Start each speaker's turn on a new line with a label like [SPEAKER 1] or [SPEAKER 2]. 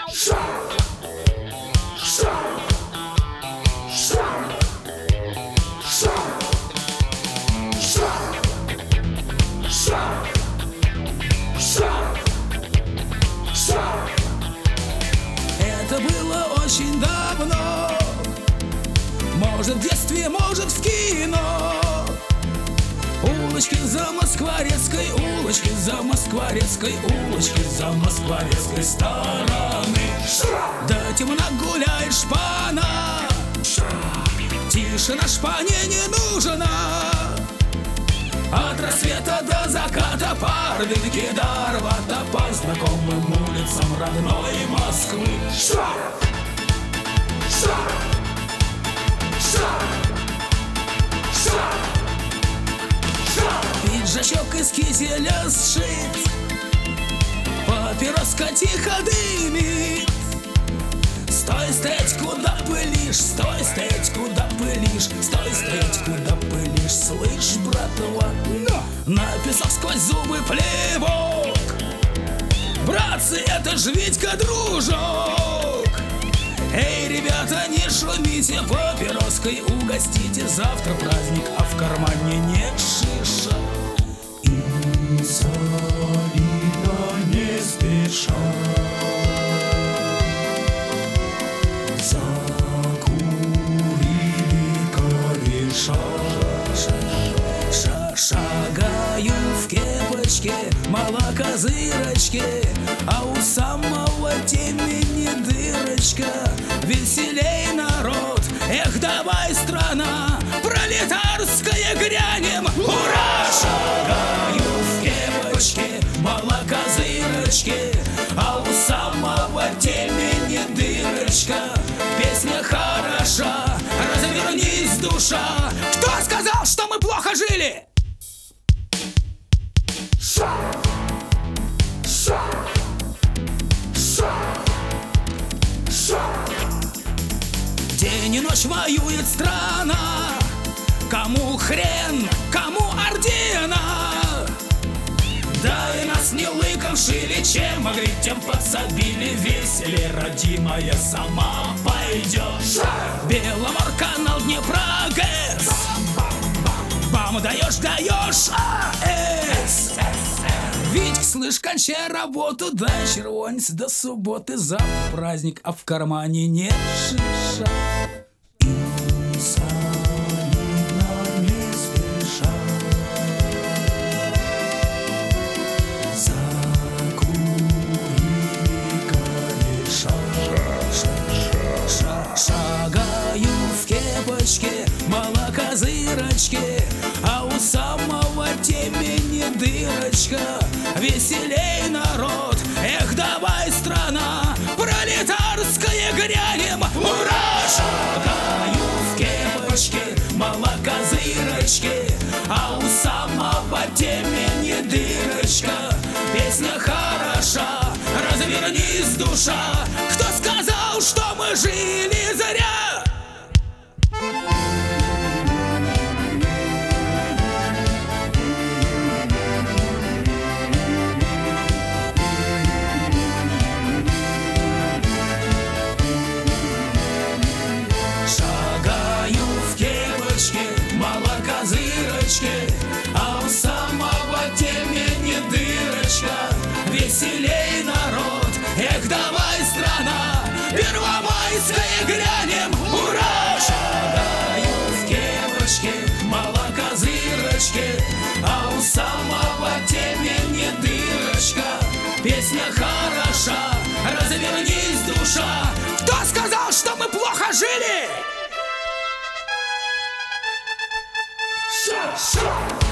[SPEAKER 1] Это было очень давно, может в детстве, может в кино. Улочки за Москворецкой, улочки за Москворецкой, улочки за Москворецкой стороны. До темна гуляет шпана, тишина шпане не нужна. От рассвета до заката по рынке до Арбата, по знакомым улицам родной Москвы. Пиджачок из кителя сшит, папироска тихо дымит. Стой, стоять, куда пылишь, стой, стоять, куда пылишь, стой, стоять, куда пылишь. Слышь, братва, на песок сквозь зубы плевок. Братцы, это ж Витька, дружок. Эй, ребята, не шумите, папироской угостите. Завтра праздник, а в кармане нет шиша. И солидно не спеша шагаю в кепочке, молокозырочке, а у самого темени дырочка. Веселей, народ, эх, давай, страна пролетарская, грянем, ура! Шагаю в кепочке, молокозырочке, а у самого темени дырочка. Песня хороша, развернись, душа. Кто сказал, что мы плохо жили? День и ночь воюет страна. Кому хрен, кому ордена? Да и нас не лыком шили, чем могли, тем подсобили. Веселее, родимая, сама пойдешь. Беломор-канал, Днепра, ГЭС. Бам, даешь, даешь, АЭС. Витьк, слышь, кончай работу, дай червонец до субботы. Завтра праздник, а в кармане нет шиша. И солидно не спеша шагаю в кепочке, молокозырочке, а у самого темени дырочка. Веселей, народ, эх, давай, страна пролетарская, грянем, ура! Шагаю в кепочке, молокозырочке, а у самого темени дырочка. Песня хороша, развернись, душа. Кто сказал, что мы жили зря? Шагаю в кепочке, молокозырочке, а у самого темени дырочка. Веселей, народ, эх, давай, страна первомайская, грянем, ура! Шагаю в кепочке, молокозырочке, а у самого темени дырочка. Песня хороша, развернись, душа. Кто сказал, что мы плохо жили?